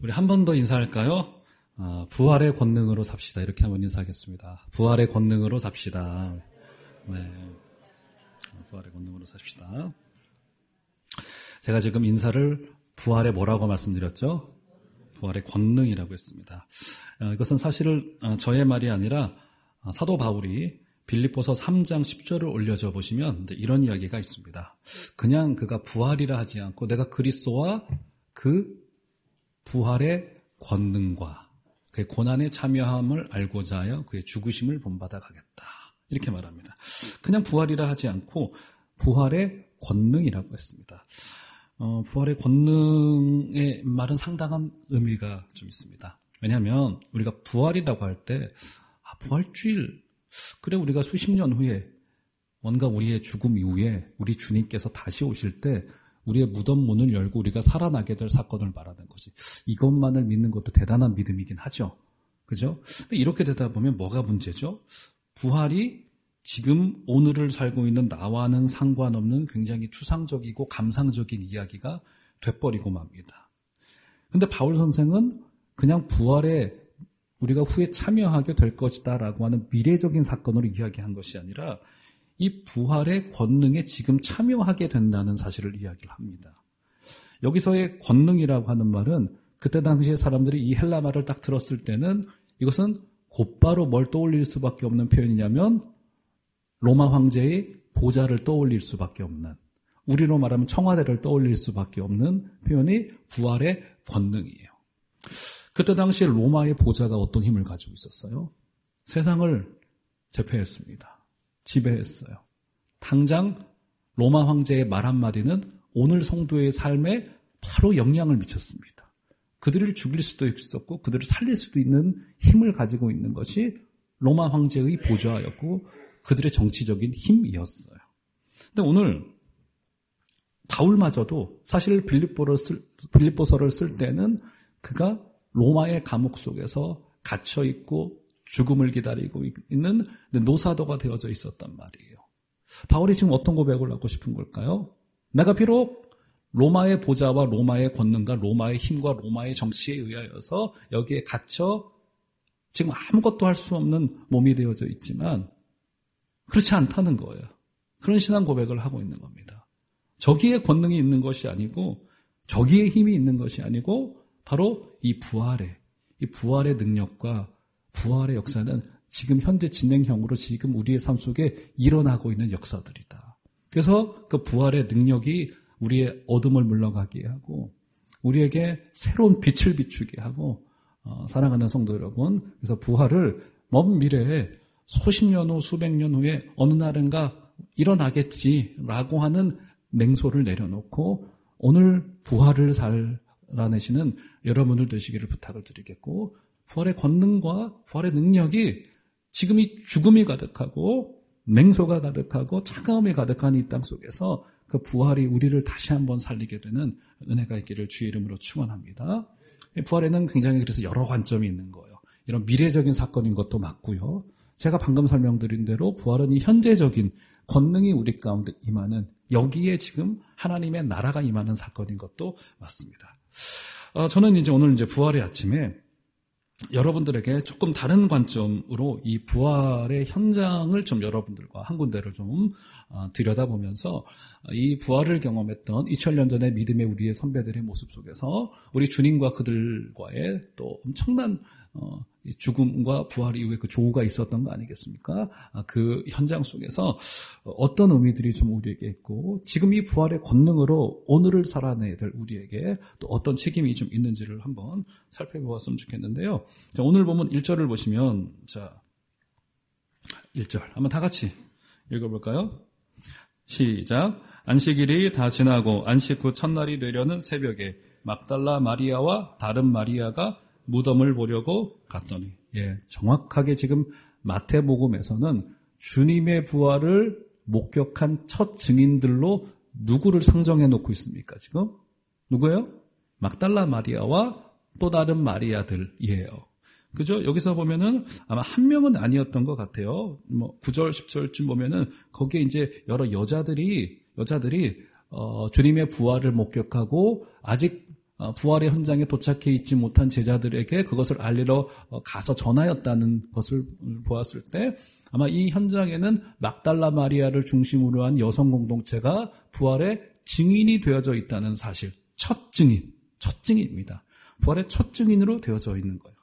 우리 한 번 더 인사할까요? 부활의 권능으로 삽시다. 이렇게 한번 인사하겠습니다. 부활의 권능으로 삽시다. 네. 부활의 권능으로 삽시다. 제가 지금 인사를 부활의 뭐라고 말씀드렸죠? 부활의 권능이라고 했습니다. 이것은 사실 저의 말이 아니라 사도 바울이 빌립보서 3장 10절을 올려줘 보시면 이런 이야기가 있습니다. 그냥 그가 부활이라 하지 않고 내가 그리스도와 그 부활의 권능과 그의 고난에 참여함을 알고자 하여 그의 죽으심을 본받아 가겠다. 이렇게 말합니다. 그냥 부활이라 하지 않고 부활의 권능이라고 했습니다. 부활의 권능의 말은 상당한 의미가 좀 있습니다. 왜냐하면 우리가 부활이라고 할 때 부활주일, 그래 우리가 수십 년 후에 뭔가 우리의 죽음 이후에 우리 주님께서 다시 오실 때 우리의 무덤 문을 열고 우리가 살아나게 될 사건을 말하는 거지. 이것만을 믿는 것도 대단한 믿음이긴 하죠. 그죠? 근데 이렇게 되다 보면 뭐가 문제죠? 부활이 지금 오늘을 살고 있는 나와는 상관없는 굉장히 추상적이고 감상적인 이야기가 돼버리고 맙니다. 근데 바울 선생은 그냥 부활에 우리가 후에 참여하게 될 것이다 라고 하는 미래적인 사건으로 이야기한 것이 아니라 이 부활의 권능에 지금 참여하게 된다는 사실을 이야기를 합니다. 여기서의 권능이라고 하는 말은 그때 당시에 사람들이 이 헬라 말을 딱 들었을 때는 이것은 곧바로 뭘 떠올릴 수밖에 없는 표현이냐면 로마 황제의 보좌를 떠올릴 수밖에 없는, 우리로 말하면 청와대를 떠올릴 수밖에 없는 표현이 부활의 권능이에요. 그때 당시에 로마의 보좌가 어떤 힘을 가지고 있었어요? 세상을 제패했습니다. 지배했어요. 당장 로마 황제의 말 한마디는 오늘 성도의 삶에 바로 영향을 미쳤습니다. 그들을 죽일 수도 있었고 그들을 살릴 수도 있는 힘을 가지고 있는 것이 로마 황제의 보좌였고 그들의 정치적인 힘이었어요. 근데 오늘 바울마저도 사실 빌립보서를 쓸 때는 그가 로마의 감옥 속에서 갇혀있고 죽음을 기다리고 있는 노사도가 되어져 있었단 말이에요. 바울이 지금 어떤 고백을 하고 싶은 걸까요? 내가 비록 로마의 보좌와 로마의 권능과 로마의 힘과 로마의 정치에 의하여서 여기에 갇혀 지금 아무것도 할 수 없는 몸이 되어져 있지만 그렇지 않다는 거예요. 그런 신앙 고백을 하고 있는 겁니다. 저기에 권능이 있는 것이 아니고 저기에 힘이 있는 것이 아니고 바로 이 부활의 능력과 부활의 역사는 지금 현재 진행형으로 지금 우리의 삶 속에 일어나고 있는 역사들이다. 그래서 그 부활의 능력이 우리의 어둠을 물러가게 하고 우리에게 새로운 빛을 비추게 하고 사랑하는 성도 여러분, 그래서 부활을 먼 미래에 수십 년 후, 수백 년 후에 어느 날인가 일어나겠지라고 하는 맹소를 내려놓고 오늘 부활을 살아내시는 여러분들 되시기를 부탁을 드리겠고, 부활의 권능과 부활의 능력이 지금 이 죽음이 가득하고 맹소가 가득하고 차가움이 가득한 이 땅 속에서 그 부활이 우리를 다시 한번 살리게 되는 은혜가 있기를 주의 이름으로 축원합니다. 부활에는 굉장히 그래서 여러 관점이 있는 거예요. 이런 미래적인 사건인 것도 맞고요. 제가 방금 설명드린 대로 부활은 이 현재적인 권능이 우리 가운데 임하는, 여기에 지금 하나님의 나라가 임하는 사건인 것도 맞습니다. 저는 오늘 부활의 아침에 여러분들에게 조금 다른 관점으로 이 부활의 현장을 좀 여러분들과 한 군데를 좀 들여다보면서 이 부활을 경험했던 2000년 전의 믿음의 우리의 선배들의 모습 속에서 우리 주님과 그들과의 또 엄청난 죽음과 부활 이후에 그 조우가 있었던 거 아니겠습니까? 그 현장 속에서 어떤 의미들이 좀 우리에게 있고 지금 이 부활의 권능으로 오늘을 살아내야 될 우리에게 또 어떤 책임이 좀 있는지를 한번 살펴보았으면 좋겠는데요. 자, 오늘 보면 1절을 보시면, 자, 1절 한번 다 같이 읽어볼까요? 시작. 안식일이 다 지나고 안식 후 첫날이 되려는 새벽에 막달라 마리아와 다른 마리아가 무덤을 보려고 갔더니, 정확하게 지금 마태복음에서는 주님의 부활을 목격한 첫 증인들로 누구를 상정해 놓고 있습니까? 지금 누구예요? 막달라 마리아와 또 다른 마리아들이에요. 그죠? 여기서 보면은 아마 한 명은 아니었던 것 같아요. 9절, 10절쯤 보면은 거기에 이제 여러 여자들이 주님의 부활을 목격하고 아직 부활의 현장에 도착해 있지 못한 제자들에게 그것을 알리러 가서 전하였다는 것을 보았을 때 아마 이 현장에는 막달라 마리아를 중심으로 한 여성 공동체가 부활의 증인이 되어져 있다는 사실, 첫 증인입니다. 부활의 첫 증인으로 되어져 있는 거예요.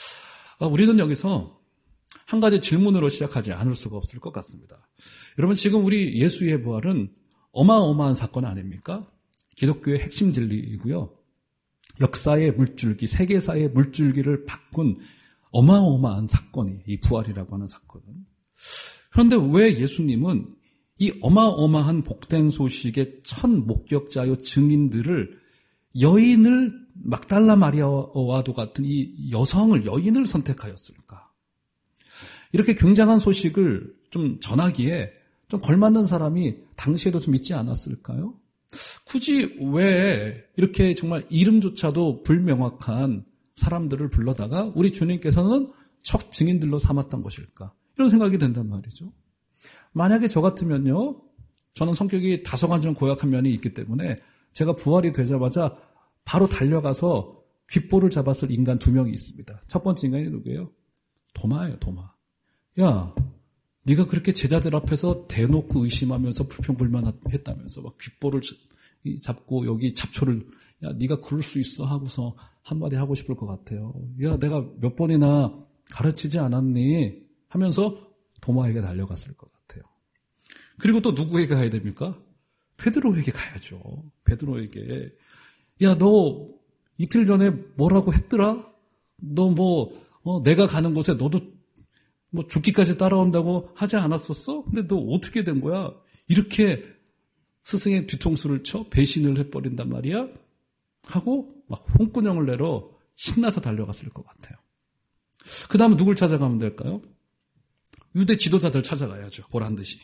우리는 여기서 한 가지 질문으로 시작하지 않을 수가 없을 것 같습니다. 여러분, 지금 우리 예수의 부활은 어마어마한 사건 아닙니까? 기독교의 핵심 진리이고요. 역사의 물줄기, 세계사의 물줄기를 바꾼 어마어마한 사건이 이 부활이라고 하는 사건은. 그런데 왜 예수님은 이 어마어마한 복된 소식의 첫 목격자요 증인들을 여인을 막달라 마리아와도 같은 이 여인을 선택하였을까? 이렇게 굉장한 소식을 좀 전하기에 좀 걸맞는 사람이 당시에도 좀 있지 않았을까요? 굳이 왜 이렇게 정말 이름조차도 불명확한 사람들을 불러다가 우리 주님께서는 첫 증인들로 삼았던 것일까? 이런 생각이 든단 말이죠. 만약에 저 같으면요, 저는 성격이 다소간 좀 고약한 면이 있기 때문에 제가 부활이 되자마자 바로 달려가서 귓볼을 잡았을 인간 2명이 있습니다. 첫 번째 인간이 누구예요? 도마예요, 도마. 야, 네가 그렇게 제자들 앞에서 대놓고 의심하면서 불평불만했다면서 막 귓볼을 잡고 여기 잡초를, 야, 네가 그럴 수 있어 하고서 한마디 하고 싶을 것 같아요. 야, 내가 몇 번이나 가르치지 않았니? 하면서 도마에게 달려갔을 것 같아요. 그리고 또 누구에게 가야 됩니까? 베드로에게 가야죠. 베드로에게. 야, 너 이틀 전에 뭐라고 했더라? 너 내가 가는 곳에 너도 죽기까지 따라온다고 하지 않았었어? 근데 너 어떻게 된 거야? 이렇게 스승의 뒤통수를 쳐 배신을 해버린단 말이야? 하고 막 홍군형을 내러 신나서 달려갔을 것 같아요. 그 다음에 누굴 찾아가면 될까요? 유대 지도자들 찾아가야죠. 보란듯이.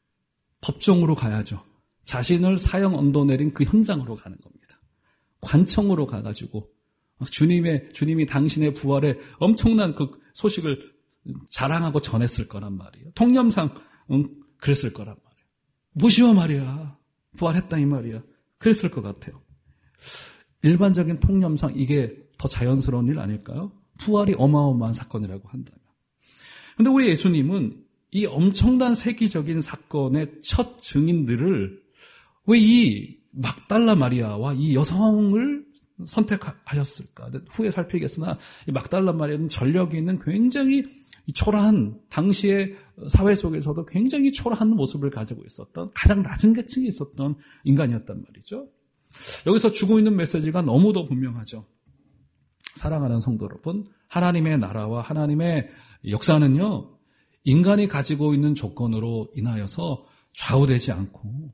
법정으로 가야죠. 자신을 사형 언도 내린 그 현장으로 가는 겁니다. 관청으로 가가지고 주님이 당신의 부활에 엄청난 그 소식을 자랑하고 전했을 거란 말이에요. 통념상 그랬을 거란 말이에요. 보시오 말이야. 부활했다 이 말이야. 그랬을 것 같아요. 일반적인 통념상 이게 더 자연스러운 일 아닐까요? 부활이 어마어마한 사건이라고 한다면. 그런데 우리 예수님은 이 엄청난 세기적인 사건의 첫 증인들을 왜 이 막달라 마리아와 이 여성을 선택하셨을까? 후에 살피겠으나 이 막달라 마리아는 전력이 있는 굉장히 초라한, 당시의 사회 속에서도 굉장히 초라한 모습을 가지고 있었던, 가장 낮은 계층에 있었던 인간이었단 말이죠. 여기서 주고 있는 메시지가 너무도 분명하죠. 사랑하는 성도 여러분, 하나님의 나라와 하나님의 역사는요, 인간이 가지고 있는 조건으로 인하여서 좌우되지 않고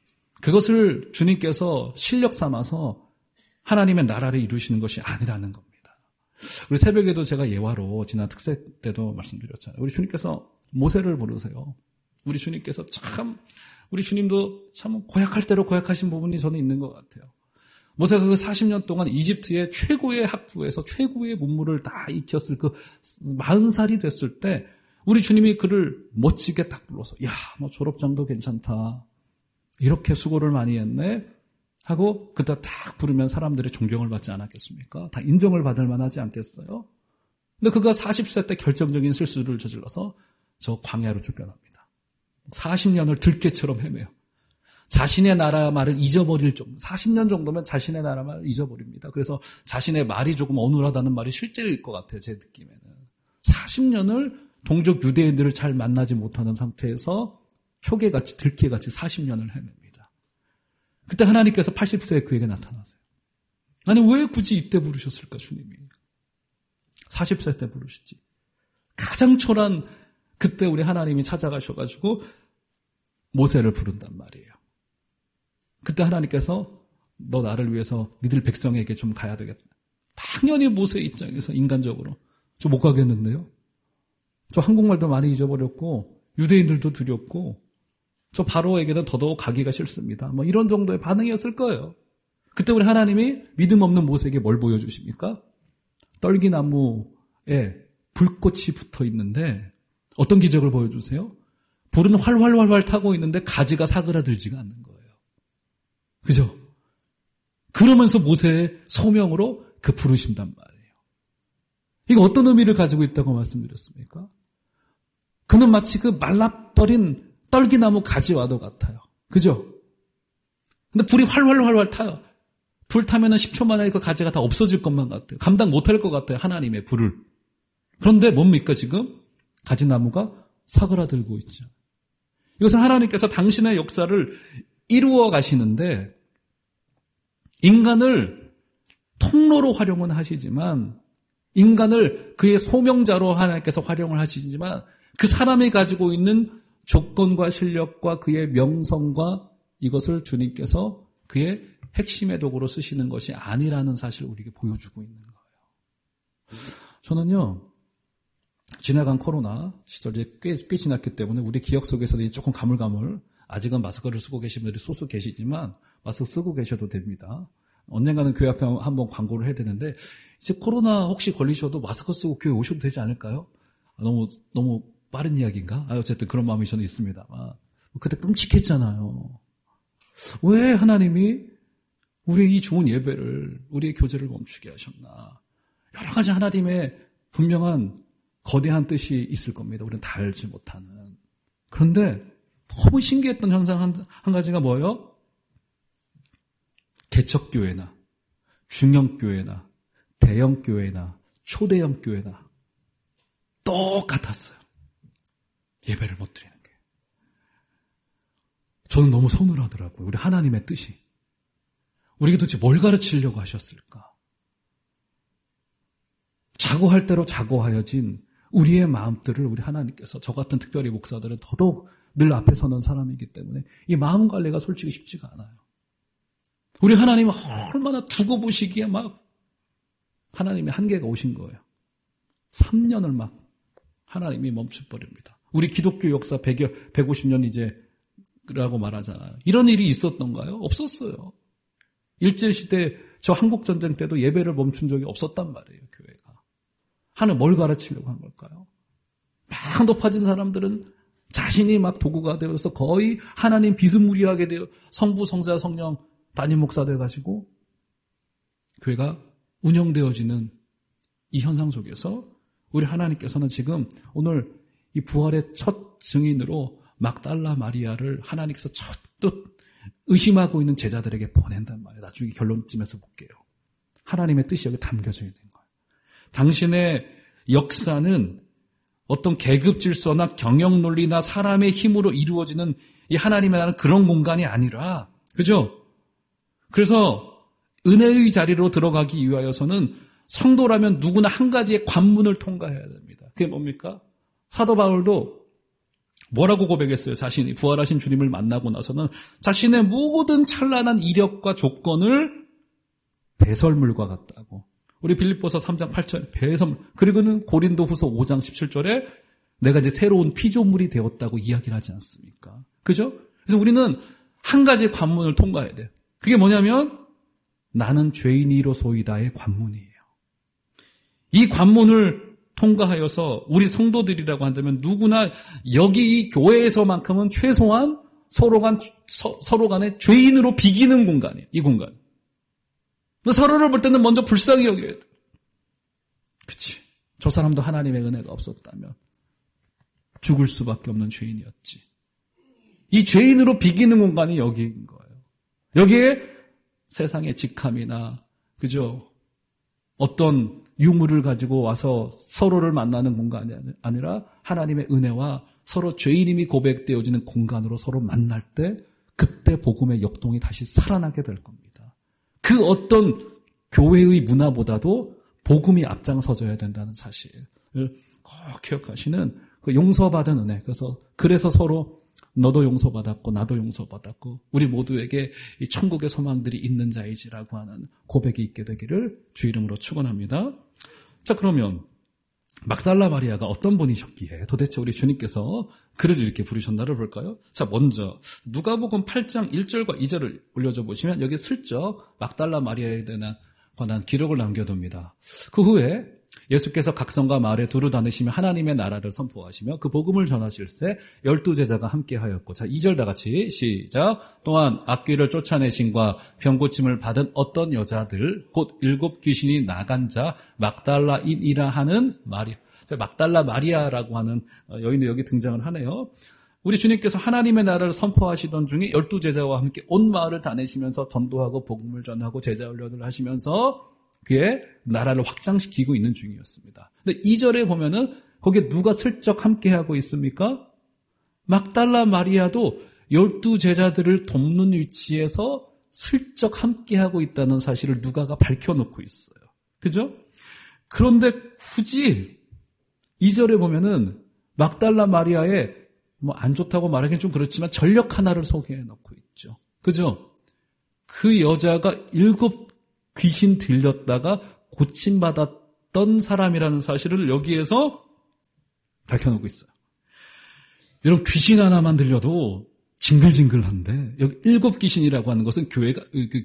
그것을 주님께서 실력 삼아서 하나님의 나라를 이루시는 것이 아니라는 겁니다. 우리 새벽에도 제가 예화로 지난 특세 때도 말씀드렸잖아요. 우리 주님께서 모세를 부르세요. 우리 주님께서 우리 주님도 참 고약할 대로 고약하신 부분이 저는 있는 것 같아요. 모세가 그 40년 동안 이집트의 최고의 학부에서 최고의 문물을 다 익혔을 그 40살이 됐을 때 우리 주님이 그를 멋지게 딱 불러서, 야, 너 졸업장도 괜찮다. 이렇게 수고를 많이 했네. 하고 그때 딱 부르면 사람들의 존경을 받지 않았겠습니까? 다 인정을 받을 만하지 않겠어요? 근데 그가 40세 때 결정적인 실수를 저질러서 저 광야로 쫓겨납니다. 40년을 들깨처럼 헤매요. 자신의 나라 말을 잊어버릴 정도, 40년 정도면 자신의 나라 말을 잊어버립니다. 그래서 자신의 말이 조금 어눌하다는 말이 실제일 것 같아요, 제 느낌에는. 40년을 동족 유대인들을 잘 만나지 못하는 상태에서 초계같이, 들깨같이 40년을 헤맵니다. 그때 하나님께서 80세에 그에게 나타나세요. 아니, 왜 굳이 이때 부르셨을까, 주님이? 40세 때 부르시지. 가장 초라한 그때 우리 하나님이 찾아가셔가지고 모세를 부른단 말이에요. 그때 하나님께서 너 나를 위해서 니들 백성에게 좀 가야 되겠다. 당연히 모세 입장에서 인간적으로 저 못 가겠는데요. 저 한국말도 많이 잊어버렸고 유대인들도 두렵고 저 바로에게는 더더욱 가기가 싫습니다. 뭐 이런 정도의 반응이었을 거예요. 그때 우리 하나님이 믿음 없는 모세에게 뭘 보여주십니까? 떨기나무에 불꽃이 붙어 있는데 어떤 기적을 보여주세요? 불은 활활 타고 있는데 가지가 사그라들지가 않는 거예요. 그죠? 그러면서 모세의 소명으로 그 부르신단 말이에요. 이거 어떤 의미를 가지고 있다고 말씀드렸습니까? 그는 마치 그 말라버린 떨기나무 가지와도 같아요. 그죠? 근데 불이 활활 타요. 불 타면은 10초 만에 그 가지가 다 없어질 것만 같아요. 감당 못할 것 같아요. 하나님의 불을. 그런데 뭡니까 지금? 가지나무가 사그라들고 있죠. 이것은 하나님께서 당신의 역사를 이루어 가시는데 인간을 통로로 활용은 하시지만 인간을 그의 소명자로 하나님께서 활용을 하시지만 그 사람이 가지고 있는 조건과 실력과 그의 명성과 이것을 주님께서 그의 핵심의 도구로 쓰시는 것이 아니라는 사실을 우리에게 보여주고 있는 거예요. 저는요, 지나간 코로나 시절 이제 꽤 지났기 때문에 우리 기억 속에서도 조금 가물가물 아직은 마스크를 쓰고 계신 분들이 소수 계시지만 마스크 쓰고 계셔도 됩니다. 언젠가는 교회 앞에 한번 광고를 해야 되는데 이제 코로나 혹시 걸리셔도 마스크 쓰고 교회 오셔도 되지 않을까요? 너무 빠른 이야기인가? 어쨌든 그런 마음이 저는 있습니다. 그때 끔찍했잖아요. 왜 하나님이 우리의 이 좋은 예배를, 우리의 교제를 멈추게 하셨나? 여러 가지 하나님의 분명한 거대한 뜻이 있을 겁니다. 우리는 다 알지 못하는. 그런데 너무 신기했던 현상 한 가지가 뭐예요? 개척교회나 중형교회나 대형교회나 초대형 교회나 똑같았어요. 예배를 못 드리는 게. 저는 너무 서늘하더라고요. 우리 하나님의 뜻이. 우리에게 도대체 뭘 가르치려고 하셨을까? 자고할 대로 자고하여진 우리의 마음들을 우리 하나님께서, 저 같은 특별히 목사들은 더더욱 늘 앞에 서는 사람이기 때문에 이 마음 관리가 솔직히 쉽지가 않아요. 우리 하나님은 얼마나 두고 보시기에 막 하나님의 한계가 오신 거예요. 3년을 막 하나님이 멈춰버립니다. 우리 기독교 역사 150년 이제라고 말하잖아요. 이런 일이 있었던가요? 없었어요. 일제시대 저 한국전쟁 때도 예배를 멈춘 적이 없었단 말이에요, 교회가. 하나님 뭘 가르치려고 한 걸까요? 막 높아진 사람들은 자신이 막 도구가 되어서 거의 하나님 비스무리하게 되어 성부, 성자, 성령 담임 목사 돼가지고 교회가 운영되어지는 이 현상 속에서 우리 하나님께서는 지금 오늘 이 부활의 첫 증인으로 막달라 마리아를 하나님께서 또 의심하고 있는 제자들에게 보낸단 말이에요. 나중에 결론쯤에서 볼게요. 하나님의 뜻이 여기 담겨져 있는 거예요. 당신의 역사는 어떤 계급 질서나 경영 논리나 사람의 힘으로 이루어지는 이 하나님의 나라는 그런 공간이 아니라, 그죠? 그래서 은혜의 자리로 들어가기 위하여서는 성도라면 누구나 한 가지의 관문을 통과해야 됩니다. 그게 뭡니까? 사도 바울도 뭐라고 고백했어요? 자신이 부활하신 주님을 만나고 나서는 자신의 모든 찬란한 이력과 조건을 배설물과 같다고. 우리 빌립보서 3장 8절 배설물. 그리고는 고린도후서 5장 17절에 내가 이제 새로운 피조물이 되었다고 이야기를 하지 않습니까? 그죠? 그래서 우리는 한 가지 관문을 통과해야 돼요. 그게 뭐냐면 나는 죄인이로소이다의 관문이에요. 이 관문을 통과하여서 우리 성도들이라고 한다면 누구나 여기 이 교회에서만큼은 최소한 서로 간에 죄인으로 비기는 공간이에요. 이 공간. 서로를 볼 때는 먼저 불쌍히 여겨야 돼. 그치. 저 사람도 하나님의 은혜가 없었다면 죽을 수밖에 없는 죄인이었지. 이 죄인으로 비기는 공간이 여기인 거예요. 여기에 세상의 직함이나, 그죠? 어떤 유물을 가지고 와서 서로를 만나는 공간이 아니라 하나님의 은혜와 서로 죄인임이 고백되어지는 공간으로 서로 만날 때 그때 복음의 역동이 다시 살아나게 될 겁니다. 그 어떤 교회의 문화보다도 복음이 앞장서져야 된다는 사실을 꼭 기억하시는 그 용서받은 은혜. 그래서 서로 너도 용서받았고 나도 용서받았고 우리 모두에게 이 천국의 소망들이 있는 자이지라고 하는 고백이 있게 되기를 주 이름으로 축원합니다. 자, 그러면 막달라 마리아가 어떤 분이셨기에 도대체 우리 주님께서 그를 이렇게 부르셨나를 볼까요? 자, 먼저 누가복음 8장 1절과 2절을 올려줘 보시면 여기 슬쩍 막달라 마리아에 관한 기록을 남겨둡니다. 그 후에 예수께서 각성과 마을에 두루 다니시며 하나님의 나라를 선포하시며 그 복음을 전하실새 12제자가 함께하였고. 자, 2절 다 같이 시작. 또한 악귀를 쫓아내신과 병고침을 받은 어떤 여자들 곧 7 귀신이 나간 자 막달라인이라 하는 마리아. 막달라 마리아라고 하는 여인이 여기 등장을 하네요. 우리 주님께서 하나님의 나라를 선포하시던 중에 12제자와 함께 온 마을을 다니시면서 전도하고 복음을 전하고 제자 훈련을 하시면서 그의 나라를 확장시키고 있는 중이었습니다. 근데 2절에 보면은 거기에 누가 슬쩍 함께하고 있습니까? 막달라 마리아도 12제자들을 돕는 위치에서 슬쩍 함께하고 있다는 사실을 누가가 밝혀놓고 있어요. 그죠? 그런데 굳이 2절에 보면은 막달라 마리아의 뭐 안 좋다고 말하기는 좀 그렇지만 전력 하나를 소개해놓고 있죠. 그죠? 그 여자가 7 귀신 들렸다가 고침받았던 사람이라는 사실을 여기에서 밝혀놓고 있어요. 여러분, 귀신 하나만 들려도 징글징글한데 여기 7 귀신이라고 하는 것은 교회가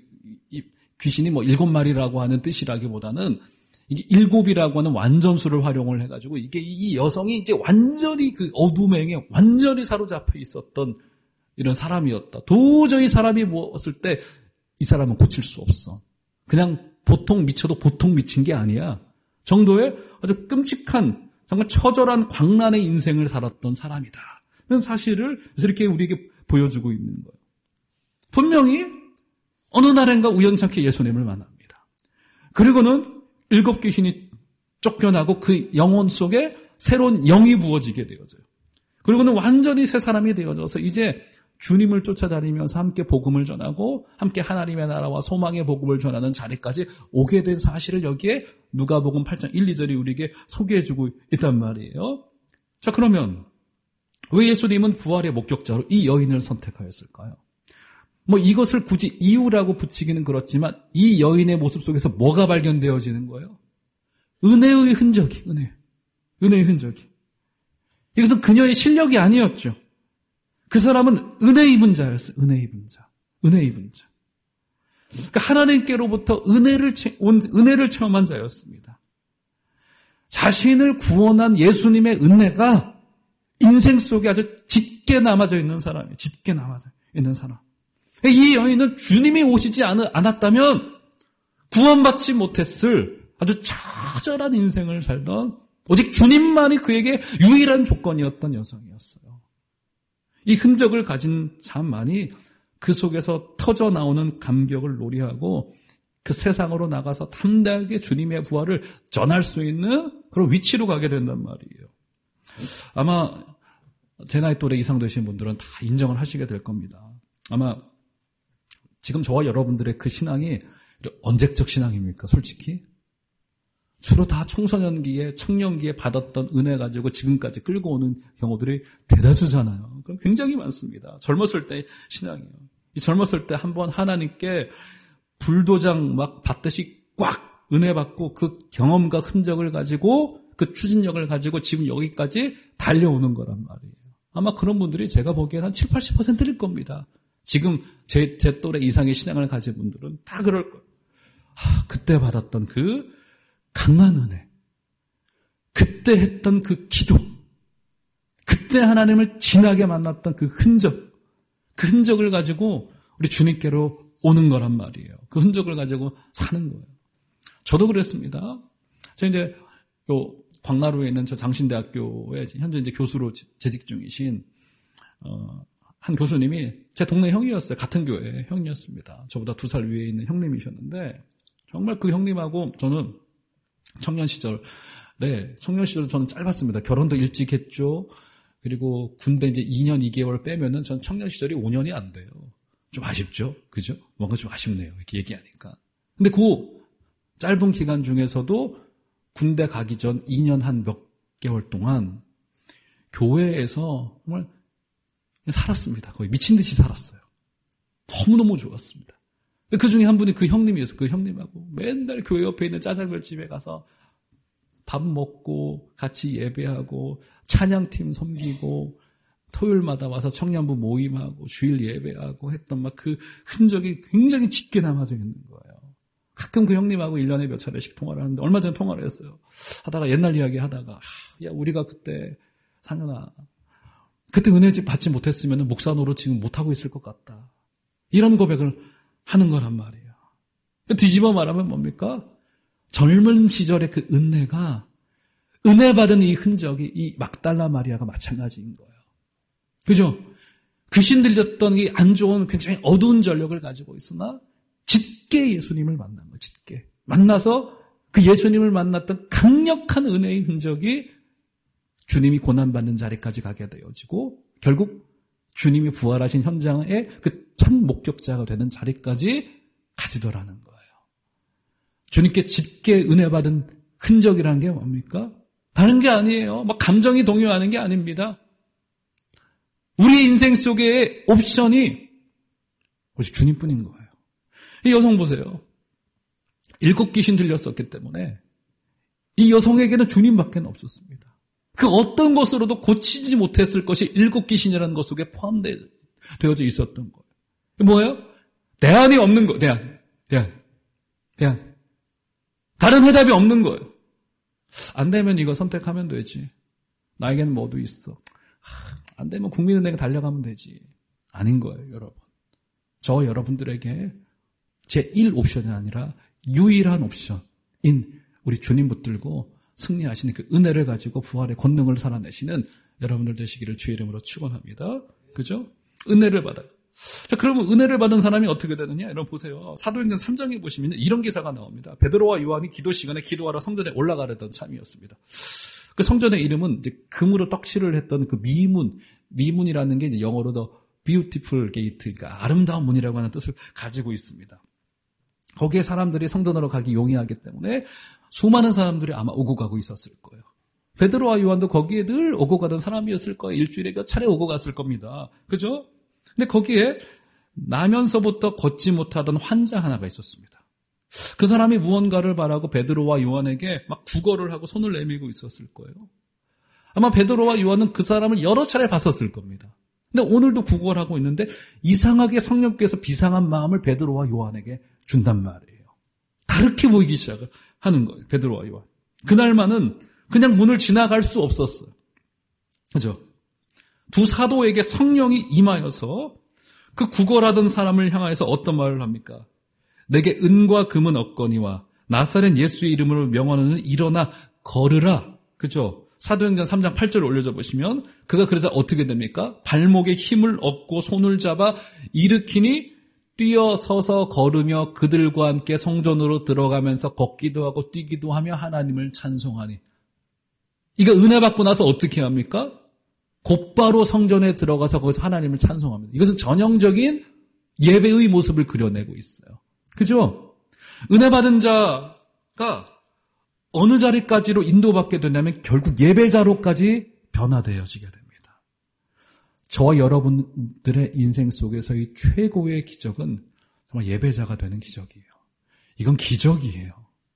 귀신이 뭐 7마리라고 하는 뜻이라기보다는 이게 7이라고 하는 완전수를 활용을 해가지고 이게 이 여성이 이제 완전히 그 어둠의 행에 완전히 사로잡혀 있었던 이런 사람이었다. 도저히 사람이 모았을 때 이 사람은 고칠 수 없어. 그냥 보통 미쳐도 보통 미친 게 아니야. 정도의 아주 끔찍한 정말 처절한 광란의 인생을 살았던 사람이다. 는 사실을 이렇게 우리에게 보여주고 있는 거예요. 분명히 어느 날인가 우연찮게 예수님을 만납니다. 그리고는 7 귀신이 쫓겨나고 그 영혼 속에 새로운 영이 부어지게 되어져요. 그리고는 완전히 새 사람이 되어져서 이제 주님을 쫓아다니면서 함께 복음을 전하고 함께 하나님의 나라와 소망의 복음을 전하는 자리까지 오게 된 사실을 여기에 누가복음 8장 1, 2절이 우리에게 소개해주고 있단 말이에요. 자, 그러면 왜 예수님은 부활의 목격자로 이 여인을 선택하였을까요? 뭐 이것을 굳이 이유라고 붙이기는 그렇지만 이 여인의 모습 속에서 뭐가 발견되어지는 거예요? 은혜의 흔적이, 은혜의 흔적이. 이것은 그녀의 실력이 아니었죠. 그 사람은 은혜 입은 자였어요. 은혜 입은 자. 그러니까 하나님께로부터 은혜를 체험한 자였습니다. 자신을 구원한 예수님의 은혜가 인생 속에 아주 짙게 남아져 있는 사람이에요. 짙게 남아져 있는 사람. 이 여인은 주님이 오시지 않았다면 구원받지 못했을 아주 처절한 인생을 살던 오직 주님만이 그에게 유일한 조건이었던 여성이었어요. 이 흔적을 가진 자만이 그 속에서 터져 나오는 감격을 놀이하고 그 세상으로 나가서 담대하게 주님의 부활을 전할 수 있는 그런 위치로 가게 된단 말이에요. 아마 제 나이 또래 이상 되신 분들은 다 인정을 하시게 될 겁니다. 아마 지금 저와 여러분들의 그 신앙이 언제적 신앙입니까? 솔직히 주로 다 청소년기에 청년기에 받았던 은혜 가지고 지금까지 끌고 오는 경우들이 대다수잖아요. 그럼 굉장히 많습니다. 젊었을 때 신앙이에요. 이 젊었을 때 한번 하나님께 불도장 막 받듯이 꽉 은혜 받고 그 경험과 흔적을 가지고 그 추진력을 가지고 지금 여기까지 달려오는 거란 말이에요. 아마 그런 분들이 제가 보기엔 한 7, 80%일 겁니다. 지금 제 또래 이상의 신앙을 가진 분들은 다 그럴 거예요. 그때 받았던 그 강한 은혜, 그때 했던 그 기도, 그때 하나님을 진하게 만났던 그 흔적을 가지고 우리 주님께로 오는 거란 말이에요. 그 흔적을 가지고 사는 거예요. 저도 그랬습니다. 저 이제 요 광나루에 있는 저 장신대학교에 현재 이제 교수로 재직 중이신 한 교수님이 제 동네 형이었어요. 같은 교회 형이었습니다. 저보다 2살 위에 있는 형님이셨는데 정말 그 형님하고 저는 청년 시절에 저는 짧았습니다. 결혼도 일찍 했죠. 그리고 군대 이제 2년 2개월 빼면은 전 청년 시절이 5년이 안 돼요. 좀 아쉽죠? 그죠? 뭔가 좀 아쉽네요. 이렇게 얘기하니까. 근데 그 짧은 기간 중에서도 군대 가기 전 2년 한 몇 개월 동안 교회에서 정말 살았습니다. 거의 미친 듯이 살았어요. 너무너무 좋았습니다. 그 중에 한 분이 그 형님이었어요. 그 형님하고 맨날 교회 옆에 있는 짜장면집에 가서 밥 먹고 같이 예배하고 찬양팀 섬기고 토요일마다 와서 청년부 모임하고 주일 예배하고 했던 막 그 흔적이 굉장히 짙게 남아져 있는 거예요. 가끔 그 형님하고 1년에 몇 차례씩 통화를 하는데 얼마 전에 통화를 했어요. 하다가 옛날 이야기 하다가 야 우리가 그때 상현아 그때 은혜 받지 못했으면 목사 노릇 지금 못하고 있을 것 같다. 이런 고백을 하는 거란 말이에요. 뒤집어 말하면 뭡니까? 젊은 시절의 그 은혜가 은혜 받은 이 흔적이 이 막달라 마리아가 마찬가지인 거예요. 그죠? 귀신 들렸던 이 안 좋은 굉장히 어두운 전력을 가지고 있으나 짙게 예수님을 만난 거예요. 짙게. 만나서 그 예수님을 만났던 강력한 은혜의 흔적이 주님이 고난받는 자리까지 가게 되어지고 결국 주님이 부활하신 현장의 그 첫 목격자가 되는 자리까지 가지더라는 거예요. 주님께 짙게 은혜 받은 흔적이라는 게 뭡니까? 다른 게 아니에요. 막 감정이 동요하는 게 아닙니다. 우리 인생 속의 옵션이 오직 주님뿐인 거예요. 이 여성 보세요. 7 귀신 들렸었기 때문에 이 여성에게는 주님밖에 없었습니다. 그 어떤 것으로도 고치지 못했을 것이 7 귀신이라는 것 속에 포함되어져 있었던 거예요. 뭐예요? 대안이 없는 거예요. 대안. 다른 해답이 없는 거예요. 안 되면 이거 선택하면 되지. 나에게는 뭐도 있어. 안 되면 국민은행에 달려가면 되지. 아닌 거예요, 여러분. 저 여러분들에게 제1옵션이 아니라 유일한 옵션인 우리 주님 붙들고 승리하시는 그 은혜를 가지고 부활의 권능을 살아내시는 여러분들 되시기를 주의 이름으로 축원합니다. 그죠? 은혜를 받아요. 자, 그러면 은혜를 받은 사람이 어떻게 되느냐? 여러분 보세요. 사도행전 3장에 보시면 이런 기사가 나옵니다. 베드로와 요한이 기도 시간에 기도하러 성전에 올라가려던 참이었습니다. 그 성전의 이름은 이제 금으로 떡칠을 했던 그 미문이라는 게 이제 영어로 더 beautiful gate, 그러니까 아름다운 문이라고 하는 뜻을 가지고 있습니다. 거기에 사람들이 성전으로 가기 용이하기 때문에 수많은 사람들이 아마 오고 가고 있었을 거예요. 베드로와 요한도 거기에 늘 오고 가던 사람이었을 거예요. 일주일에 몇 차례 오고 갔을 겁니다. 그죠? 근데 거기에 나면서부터 걷지 못하던 환자 하나가 있었습니다. 그 사람이 무언가를 바라고 베드로와 요한에게 막 구걸을 하고 손을 내밀고 있었을 거예요. 아마 베드로와 요한은 그 사람을 여러 차례 봤었을 겁니다. 근데 오늘도 구걸하고 있는데 이상하게 성령께서 비상한 마음을 베드로와 요한에게 준단 말이에요. 다르게 보이기 시작을 하는 거예요. 베드로와 요한. 그날만은 그냥 문을 지나갈 수 없었어요. 그죠? 두 사도에게 성령이 임하여서 그 구걸하던 사람을 향해서 어떤 말을 합니까? 내게 은과 금은 없거니와 나사렛 예수의 이름으로 명하노니 일어나 걸으라. 그죠? 사도행전 3장 8절을 올려줘 보시면 그가 그래서 어떻게 됩니까? 발목에 힘을 얻고 손을 잡아 일으키니 뛰어서서 걸으며 그들과 함께 성전으로 들어가면서 걷기도 하고 뛰기도 하며 하나님을 찬송하니. 이거 은혜 받고 나서 어떻게 합니까? 곧바로 성전에 들어가서 거기서 하나님을 찬송합니다. 이것은 전형적인 예배의 모습을 그려내고 있어요. 그죠? 은혜 받은 자가 어느 자리까지로 인도받게 되냐면 결국 예배자로까지 변화되어지게 됩니다. 저와 여러분들의 인생 속에서의 최고의 기적은 정말 예배자가 되는 기적이에요. 이건 기적이에요.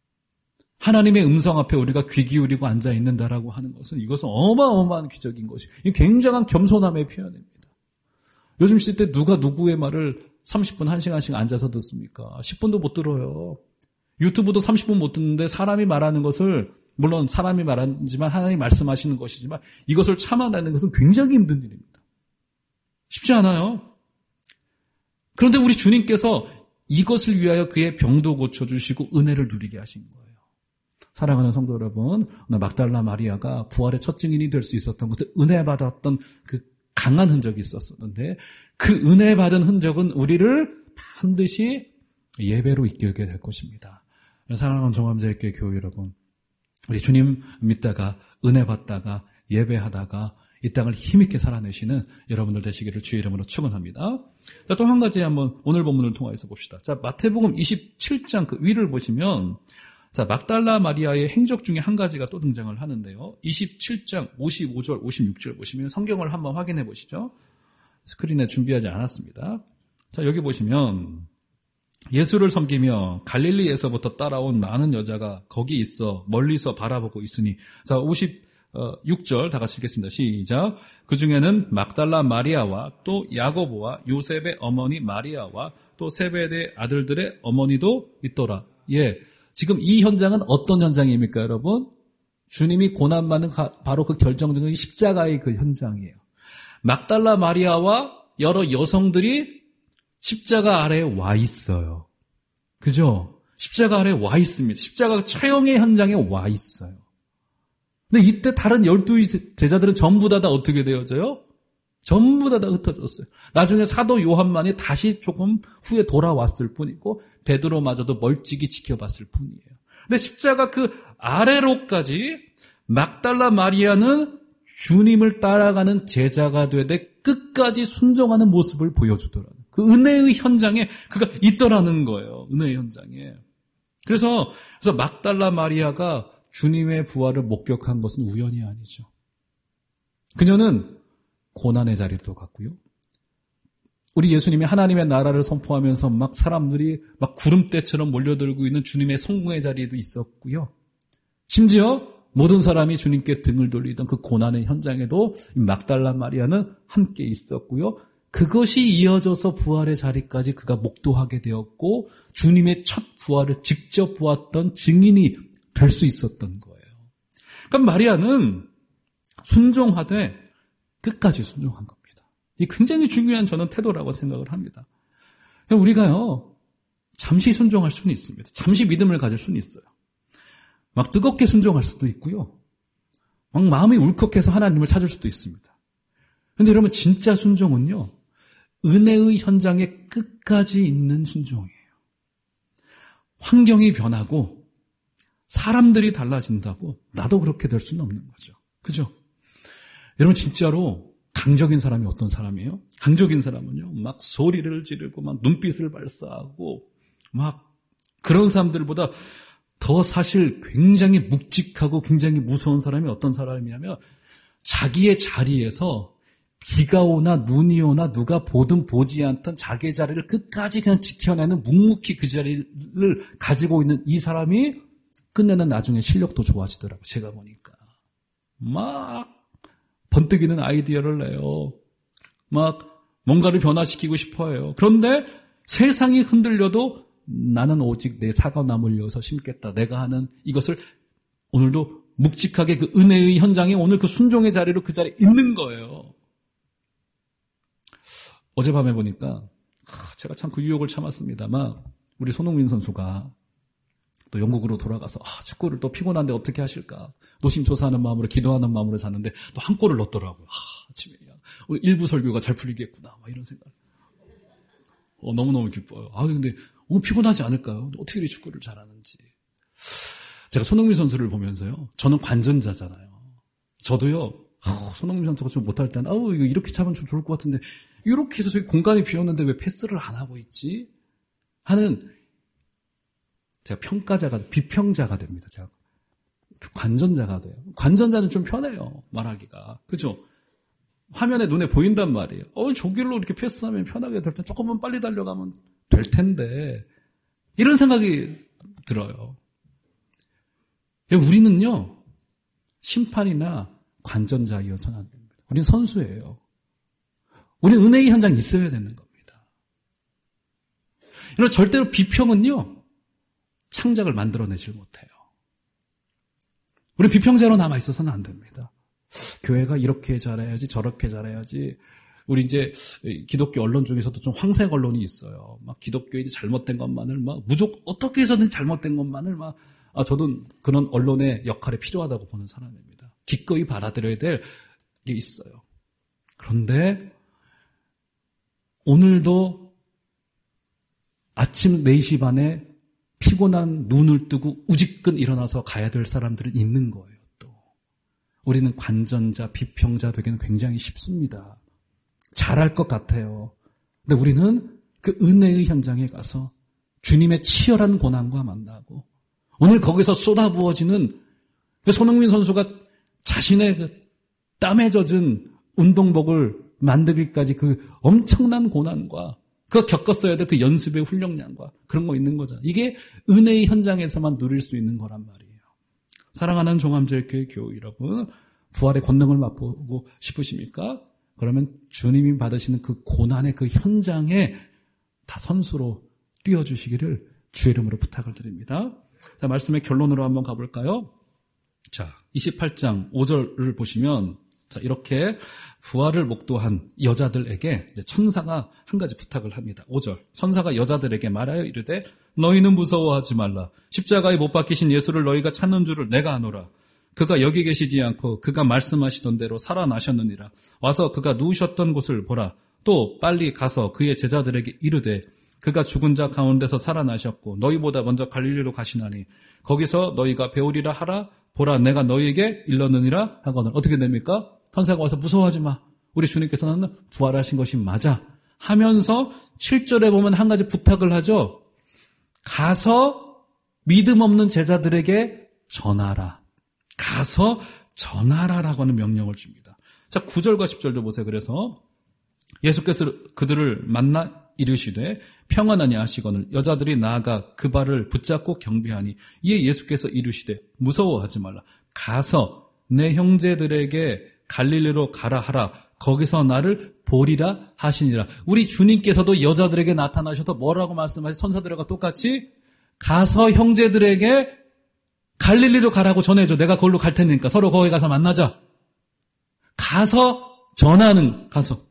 하나님의 음성 앞에 우리가 귀 기울이고 앉아있는다라고 하는 것은 이것은 어마어마한 기적인 것이고 굉장한 겸손함의 표현입니다. 요즘 시대 누가 누구의 말을 30분, 1시간씩 앉아서 듣습니까? 10분도 못 들어요. 유튜브도 30분 못 듣는데 사람이 말하는 것을 물론 사람이 말하지만 하나님이 말씀하시는 것이지만 이것을 참아내는 것은 굉장히 힘든 일입니다. 쉽지 않아요. 그런데 우리 주님께서 이것을 위하여 그의 병도 고쳐주시고 은혜를 누리게 하신 거예요. 사랑하는 성도 여러분, 막달라 마리아가 부활의 첫 증인이 될 수 있었던 것은 은혜 받았던 그 강한 흔적이 있었었는데 그 은혜 받은 흔적은 우리를 반드시 예배로 이끌게 될 것입니다. 사랑하는 종합제일교회 교회 여러분, 우리 주님 믿다가 은혜 받다가 예배하다가 이 땅을 힘있게 살아내시는 여러분들 되시기를 주의 이름으로 축원합니다. 자, 또 한 가지 한번 오늘 본문을 통해서 봅시다. 자, 마태복음 27장 그 위를 보시면 자, 막달라 마리아의 행적 중에 한 가지가 또 등장을 하는데요. 27장 55절, 56절 보시면 성경을 한번 확인해 보시죠. 스크린에 준비하지 않았습니다. 자, 여기 보시면 예수를 섬기며 갈릴리에서부터 따라온 많은 여자가 거기 있어 멀리서 바라보고 있으니. 자, 56절 다 같이 읽겠습니다. 시작. 그 중에는 막달라 마리아와 또 야고보와 요셉의 어머니 마리아와 또 세베대 아들들의 어머니도 있더라. 예. 지금 이 현장은 어떤 현장입니까, 여러분? 주님이 고난받는 바로 그 결정적인 십자가의 그 현장이에요. 막달라 마리아와 여러 여성들이 십자가 아래에 와 있어요. 그죠? 십자가 아래에 와 있습니다. 십자가 처형의 현장에 와 있어요. 근데 이때 다른 12 제자들은 전부 다 어떻게 되어져요? 전부 다 흩어졌어요. 나중에 사도 요한만이 다시 조금 후에 돌아왔을 뿐이고 베드로마저도 멀찍이 지켜봤을 뿐이에요. 근데 십자가 그 아래로까지 막달라 마리아는 주님을 따라가는 제자가 되되 끝까지 순종하는 모습을 보여주더라고요. 그 은혜의 현장에 그가 있더라는 거예요. 은혜의 현장에. 그래서 막달라 마리아가 주님의 부활을 목격한 것은 우연이 아니죠. 그녀는 고난의 자리도 갔고요. 우리 예수님이 하나님의 나라를 선포하면서 막 사람들이 막 구름대처럼 몰려들고 있는 주님의 성공의 자리에도 있었고요. 심지어 모든 사람이 주님께 등을 돌리던 그 고난의 현장에도 막달라 마리아는 함께 있었고요. 그것이 이어져서 부활의 자리까지 그가 목도하게 되었고 주님의 첫 부활을 직접 보았던 증인이 될 수 있었던 거예요. 그러니까 마리아는 순종하되 끝까지 순종한 겁니다. 이 굉장히 중요한 저는 태도라고 생각을 합니다. 우리가요, 잠시 순종할 수는 있습니다. 잠시 믿음을 가질 수는 있어요. 막 뜨겁게 순종할 수도 있고요. 막 마음이 울컥해서 하나님을 찾을 수도 있습니다. 그런데 여러분 진짜 순종은요, 은혜의 현장에 끝까지 있는 순종이에요. 환경이 변하고 사람들이 달라진다고 나도 그렇게 될 수는 없는 거죠. 그죠? 여러분 진짜로 강적인 사람이 어떤 사람이에요? 강적인 사람은요, 막 소리를 지르고 막 눈빛을 발사하고 막 그런 사람들보다 더 사실 굉장히 묵직하고 굉장히 무서운 사람이 어떤 사람이냐면 자기의 자리에서 비가 오나 눈이 오나 누가 보든 보지 않던 자기의 자리를 끝까지 그냥 지켜내는 묵묵히 그 자리를 가지고 있는 이 사람이 끝내는 나중에 실력도 좋아지더라고요. 제가 보니까. 막 번뜩이는 아이디어를 내요. 막 뭔가를 변화시키고 싶어해요. 그런데 세상이 흔들려도 나는 오직 내 사과나무를 이어서 심겠다. 내가 하는 이것을 오늘도 묵직하게 그 은혜의 현장에 오늘 그 순종의 자리로 그 자리에 있는 거예요. 어젯밤에 보니까 제가 참 그 유혹을 참았습니다만 우리 손흥민 선수가 또 영국으로 돌아가서 축구를 또 피곤한데 어떻게 하실까 노심초사하는 마음으로 기도하는 마음으로 잤는데 또 한 골을 넣었더라고요. 아침에 오늘 일부 설교가 잘 풀리겠구나 막 이런 생각. 너무너무 기뻐요. 근데 너무 피곤하지 않을까요? 어떻게 이렇게 축구를 잘하는지. 제가 손흥민 선수를 보면서요. 저는 관전자잖아요. 저도요. 손흥민 선수가 좀 못할 때는 이거 이렇게 차면 좀 좋을 것 같은데 이렇게 해서 저기 공간이 비었는데 왜 패스를 안 하고 있지? 하는 제가 비평자가 됩니다. 제가 관전자가 돼요. 관전자는 좀 편해요. 말하기가. 그죠? 화면에 눈에 보인단 말이에요. 저 길로 이렇게 패스하면 편하게 될 때 조금만 빨리 달려가면 될 텐데 이런 생각이 들어요. 우리는요 심판이나 관전자이어서는 안 됩니다. 우리는 선수예요. 우리는 은혜의 현장에 있어야 되는 겁니다. 이런 절대로 비평은요 창작을 만들어내질 못해요. 우리는 비평자로 남아있어서는 안 됩니다. 교회가 이렇게 잘해야지 저렇게 잘해야지. 우리 이제 기독교 언론 중에서도 좀 황색 언론이 있어요. 막 기독교인이 잘못된 것만을 막 무조건 어떻게 해서든 잘못된 것만을 막 저도 그런 언론의 역할이 필요하다고 보는 사람입니다. 기꺼이 받아들여야 될 게 있어요. 그런데 오늘도 아침 4시 반에 피곤한 눈을 뜨고 우지끈 일어나서 가야 될 사람들은 있는 거예요. 또 우리는 관전자, 비평자 되기는 굉장히 쉽습니다. 잘할 것 같아요. 근데 우리는 그 은혜의 현장에 가서 주님의 치열한 고난과 만나고 오늘 거기서 쏟아부어지는 손흥민 선수가 자신의 그 땀에 젖은 운동복을 만들기까지 그 엄청난 고난과 그거 겪었어야 될 그 연습의 훈련량과 그런 거 있는 거잖아요. 이게 은혜의 현장에서만 누릴 수 있는 거란 말이에요. 사랑하는 종암제일교회 교우 여러분, 부활의 권능을 맛보고 싶으십니까? 그러면 주님이 받으시는 그 고난의 그 현장에 다 선수로 뛰어주시기를 주의 이름으로 부탁을 드립니다. 자, 말씀의 결론으로 한번 가볼까요? 자, 28장 5절을 보시면 자, 이렇게 부활을 목도한 여자들에게 이제 천사가 한 가지 부탁을 합니다. 5절. 천사가 여자들에게 말하여 이르되 너희는 무서워하지 말라. 십자가에 못 박히신 예수를 너희가 찾는 줄을 내가 아노라. 그가 여기 계시지 않고 그가 말씀하시던 대로 살아나셨느니라. 와서 그가 누우셨던 곳을 보라. 또 빨리 가서 그의 제자들에게 이르되 그가 죽은 자 가운데서 살아나셨고 너희보다 먼저 갈릴리로 가시나니 거기서 너희가 배우리라 하라. 보라 내가 너희에게 일렀느니라 하거늘. 어떻게 됩니까? 천사가 와서 무서워하지 마. 우리 주님께서는 부활하신 것이 맞아. 하면서 7절에 보면 한 가지 부탁을 하죠. 가서 믿음 없는 제자들에게 전하라. 가서 전하라라고 하는 명령을 줍니다. 자, 9절과 10절도 보세요. 그래서 예수께서 그들을 만나 이르시되 평안하니 하시거늘 여자들이 나아가 그 발을 붙잡고 경배하니 이에 예수께서 이르시되 무서워하지 말라. 가서 내 형제들에게 갈릴리로 가라 하라. 거기서 나를 보리라 하시니라. 우리 주님께서도 여자들에게 나타나셔서 뭐라고 말씀하시? 천사들과 똑같이 가서 형제들에게 갈릴리로 가라고 전해줘. 내가 거기로 갈 테니까 서로 거기 가서 만나자. 가서 전하는 가서.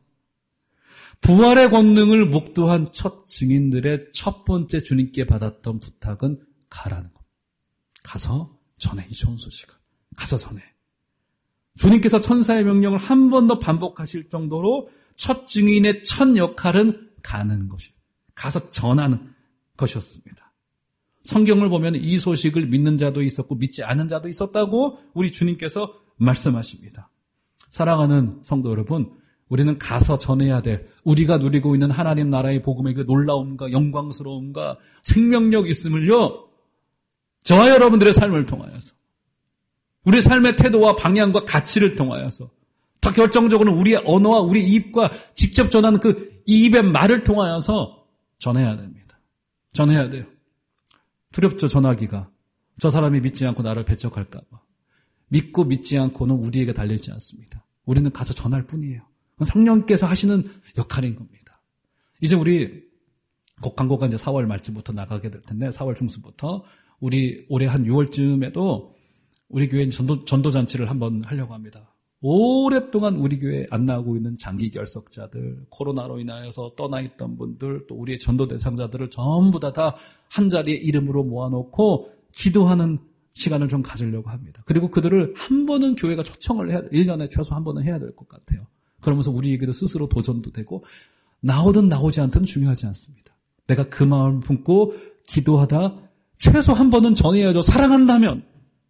부활의 권능을 목도한 첫 증인들의 첫 번째 주님께 받았던 부탁은 가라는 겁니다. 가서 전해. 이 좋은 소식을. 가서 전해. 주님께서 천사의 명령을 한 번 더 반복하실 정도로 첫 증인의 첫 역할은 가는 것이에요. 가서 전하는 것이었습니다. 성경을 보면 이 소식을 믿는 자도 있었고 믿지 않는 자도 있었다고 우리 주님께서 말씀하십니다. 사랑하는 성도 여러분, 우리는 가서 전해야 될 우리가 누리고 있는 하나님 나라의 복음의 그 놀라움과 영광스러움과 생명력 있음을요. 저와 여러분들의 삶을 통하여서 우리 삶의 태도와 방향과 가치를 통하여서 더 결정적으로 우리의 언어와 우리 입과 직접 전하는 그 입의 말을 통하여서 전해야 됩니다. 전해야 돼요. 두렵죠, 전하기가. 저 사람이 믿지 않고 나를 배척할까 봐. 믿고 믿지 않고는 우리에게 달려있지 않습니다. 우리는 가서 전할 뿐이에요. 성령께서 하시는 역할인 겁니다. 이제 우리 광고가 이제 4월 말쯤부터 나가게 될 텐데 4월 중순부터 우리 올해 한 6월쯤에도 우리 교회 전도잔치를 한번 하려고 합니다. 오랫동안 우리 교회에 안 나오고 있는 장기 결석자들, 코로나로 인하여서 떠나 있던 분들, 또 우리의 전도 대상자들을 전부 다 한 자리에 이름으로 모아놓고 기도하는 시간을 좀 가지려고 합니다. 그리고 그들을 한 번은 교회가 초청을 해야, 1년에 최소 한 번은 해야 될 것 같아요. 그러면서 우리에게도 스스로 도전도 되고 나오든 나오지 않든 중요하지 않습니다. 내가 그 마음을 품고 기도하다 최소 한 번은 전해야죠. 사랑한다면.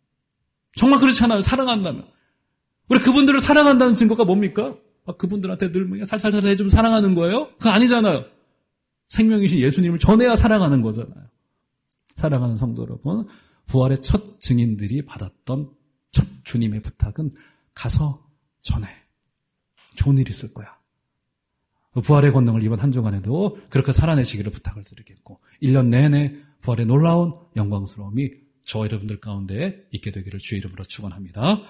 정말 그렇지 않아요. 사랑한다면. 우리 그분들을 사랑한다는 증거가 뭡니까? 그분들한테 늘 살살살 해주면 사랑하는 거예요? 그거 아니잖아요. 생명이신 예수님을 전해야 사랑하는 거잖아요. 사랑하는 성도 여러분, 부활의 첫 증인들이 받았던 첫 주님의 부탁은 가서 전해. 좋은 일 있을 거야. 부활의 권능을 이번 한 주간에도 그렇게 살아내시기를 부탁을 드리겠고 1년 내내 부활의 놀라운 영광스러움이 저와 여러분들 가운데 있게 되기를 주의 이름으로 축원합니다.